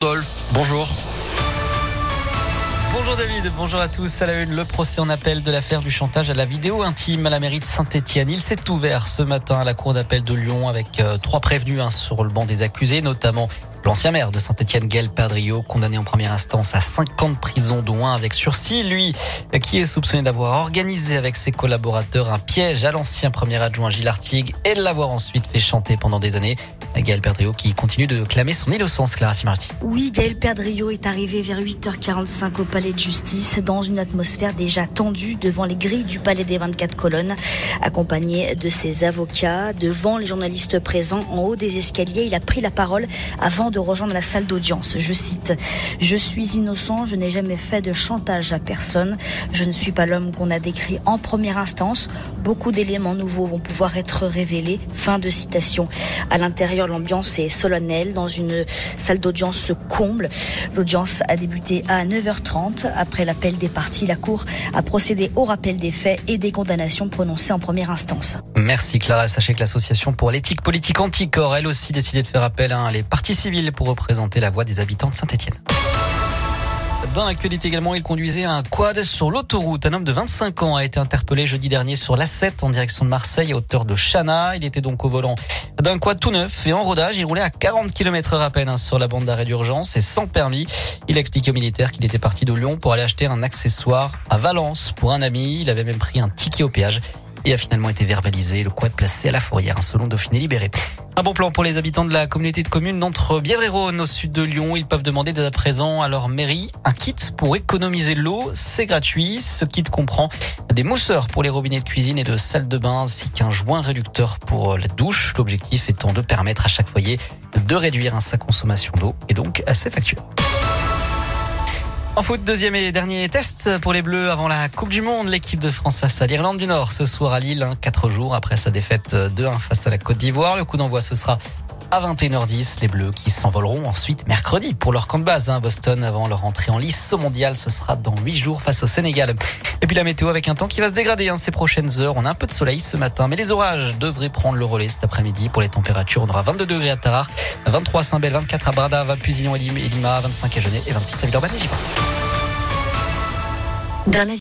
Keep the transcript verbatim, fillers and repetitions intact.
Wolf. Bonjour. Bonjour David, bonjour à tous. À la une, le procès en appel de l'affaire du chantage à la vidéo intime à la mairie de Saint-Étienne. Il s'est ouvert ce matin à la cour d'appel de Lyon avec euh, trois prévenus hein, sur le banc des accusés, notamment l'ancien maire de Saint-Étienne, Gaël Perdriau, condamné en première instance à cinq ans de prison, dont un avec sursis. Lui, qui est soupçonné d'avoir organisé avec ses collaborateurs un piège à l'ancien premier adjoint Gilles Artigue et de l'avoir ensuite fait chanter pendant des années. Gaël Perdriau qui continue de clamer son innocence, Clara Simarty. Oui, Gaël Perdriau est arrivé vers huit heures quarante-cinq au palais de justice dans une atmosphère déjà tendue devant les grilles du palais des vingt-quatre colonnes, accompagné de ses avocats. Devant les journalistes présents en haut des escaliers, il a pris la parole avant de rejoindre la salle d'audience. Je cite: « Je suis innocent, je n'ai jamais fait de chantage à personne. Je ne suis pas l'homme qu'on a décrit en première instance. Beaucoup d'éléments nouveaux vont pouvoir être révélés. » Fin de citation. À l'intérieur, l'ambiance est solennelle. Dans une salle d'audience comble. L'audience a débuté à neuf heures trente. Après l'appel des parties, la Cour a procédé au rappel des faits et des condamnations prononcées en première instance. Merci Clara. Sachez que l'association pour l'éthique politique Anticor, elle aussi décidé de faire appel à les parties civiles pour représenter la voix des habitants de Saint-Étienne. Dans l'actualité également, il conduisait un quad sur l'autoroute. Un homme de vingt-cinq ans a été interpellé jeudi dernier sur l'A sept en direction de Marseille à hauteur de Chana. Il était donc au volant d'un quad tout neuf et en rodage. Il roulait à quarante kilomètres heure à peine sur la bande d'arrêt d'urgence et sans permis. Il a expliqué aux militaires qu'il était parti de Lyon pour aller acheter un accessoire à Valence pour un ami. Il avait même pris un ticket au péage et a finalement été verbalisé. Le quad placé à la fourrière, selon Dauphiné Libéré. Un bon plan pour les habitants de la communauté de communes d'entre Bièvre et Rhône au sud de Lyon. Ils peuvent demander dès à présent à leur mairie un kit pour économiser l'eau. C'est gratuit. Ce kit comprend des mousseurs pour les robinets de cuisine et de salle de bain ainsi qu'un joint réducteur pour la douche. L'objectif étant de permettre à chaque foyer de réduire sa consommation d'eau et donc à ses factures. En foot, deuxième et dernier test pour les Bleus avant la Coupe du Monde. L'équipe de France face à l'Irlande du Nord ce soir à Lille, hein, quatre jours après sa défaite deux un face à la Côte d'Ivoire. Le coup d'envoi, ce sera à vingt et une heures dix. Les Bleus qui s'envoleront ensuite mercredi pour leur camp de base, hein, Boston, avant leur entrée en lice au mondial. Ce sera dans huit jours face au Sénégal. Et puis la météo avec un temps qui va se dégrader hein, ces prochaines heures. On a un peu de soleil ce matin, mais les orages devraient prendre le relais cet après-midi. Pour les températures, on aura vingt-deux degrés à Tarare, vingt-trois à Saint-Bel, vingt-quatre à Brada, vingt Pusignan et Lima, vingt-cinq à Genève et vingt-six à Villeurbanne et Givors.